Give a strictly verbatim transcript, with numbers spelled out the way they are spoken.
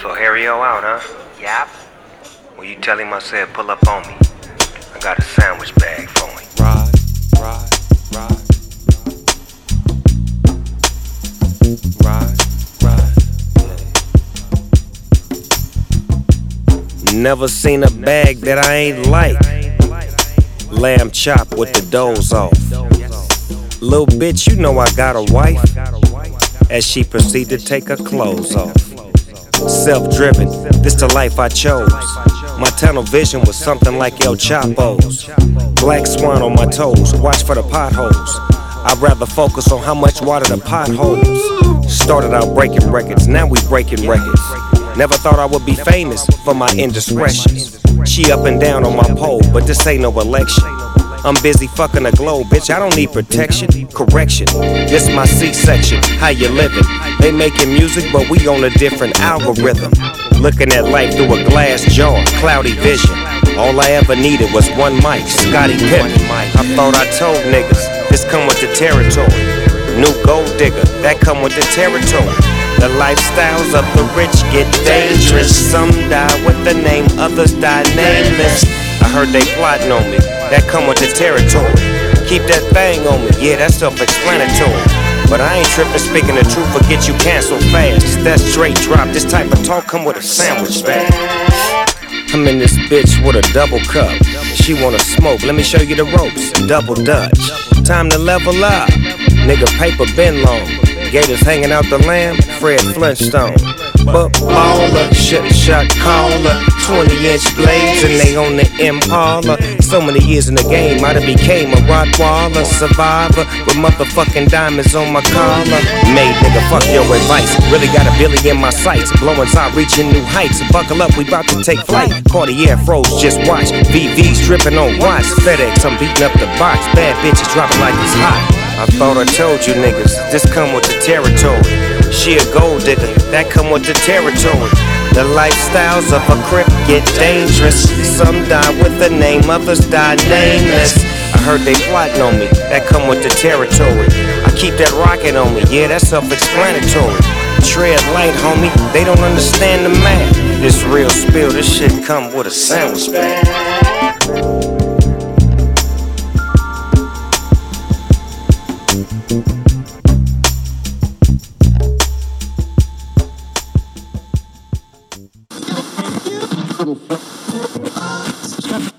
So Harry-O out, huh? Yep. Well, you tell him I said pull up on me. I got a sandwich bag for him. Ride, ride, ride. Ride, ride, yeah. Never seen a bag that I ain't like. Lamb chop with the doze off. Little bitch, you know I got a wife. As she proceed to take her clothes off. Self-driven, this the life I chose. My tunnel vision was something like El Chapo's. Black swan on my toes, watch for the potholes. I'd rather focus on how much water the potholes. Started out breaking records, now we breaking records. Never thought I would be famous for my indiscretions. She up and down on my pole, but this ain't no election. I'm busy fucking the globe, bitch, I don't need protection. Correction, this my C-section, how you living? They making music, but we on a different algorithm. Looking at life through a glass jar, cloudy vision. All I ever needed was one mic, Scottie Pippen. I thought I told niggas, this come with the territory. New gold digger, that come with the territory. The lifestyles of the rich get dangerous. Some die with the name, others die nameless. I heard they plotting on me, that come with the territory. Keep that thing on me, yeah, that's self-explanatory. But I ain't tripping, speaking the truth, forget you cancel fast. That's straight drop, this type of talk come with a sandwich bag. I'm in this bitch with a double cup. She wanna smoke, let me show you the ropes. Double Dutch, time to level up. Nigga, paper been long. Gators hanging out the lamb, Fred Flintstone. But baller, shut shot caller, twenty inch blades and they on the Impala. So many years in the game, I done became a Rottweiler survivor with motherfucking diamonds on my collar. Made nigga, fuck your advice. Really got a billy in my sights, blowing top, reaching new heights. Buckle up, we bout to take flight. Cartier froze, just watch. V V's dripping on watch. FedEx, I'm beating up the box. Bad bitches dropping like it's hot. I thought I told you niggas, this come with the territory. She a gold digger, that come with the territory. The lifestyles of a crip get dangerous. Some die with the name, others die nameless. I heard they plotting on me, that come with the territory. I keep that rocket on me, yeah, that's self-explanatory. Tread light, homie, they don't understand the math. This real spill, this shit come with a sandwich bag.